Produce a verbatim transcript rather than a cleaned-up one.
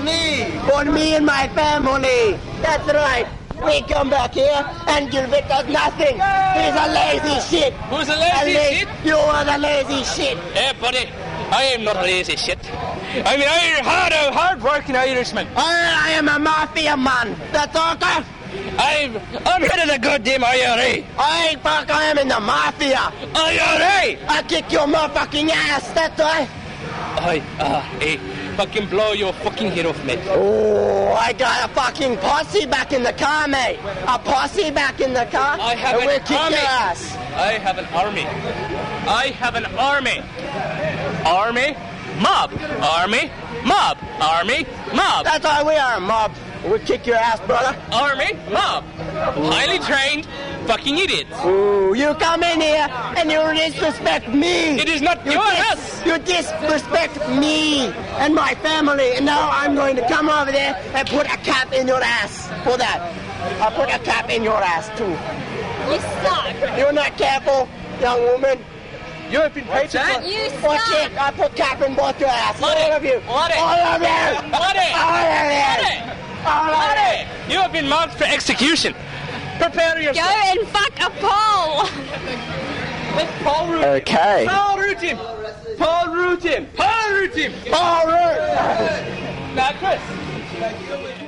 me. For me and my family. That's right. We come back here and Gilbert does nothing. He's a lazy shit. Who's a lazy la- shit? You are the lazy shit. Hey, buddy. I am not lazy shit. I'm an Irish, hard, hard-working Irishman. I, I am a mafia man. That's okay. I'm, I'm head of the goddamn I R A. I fuck, I am in the mafia. I R A! I kick your motherfucking ass. That's right. I, uh, hey, fucking blow your fucking head off, mate. Oh, I got a fucking posse back in the car, mate. A posse back in the car. I have and an we'll kick army. your ass. I have an army. I have an army. Army, mob. Army, mob. Army, mob. That's why we are a mob. We'll kick your ass, brother. Army, mob. Highly trained fucking idiots. Ooh, you come in here and you disrespect me. It is not you your dis- house. You disrespect me and my family. And now I'm going to come over there and put a cap in your ass for that. I'll put a cap in your ass, too. You suck. You're not careful, young woman. You have been paid to... You Watch suck. it. I put cap in both your ass. Let All it. of you. Let it. All of you. Let it. All of Let you. it. All of Let you. it. You have been marked for execution. Prepare Go yourself. and fuck a pole. Let's Paul root him. Okay. Paul root him. Paul root him. Paul root him. All right. Now, Chris.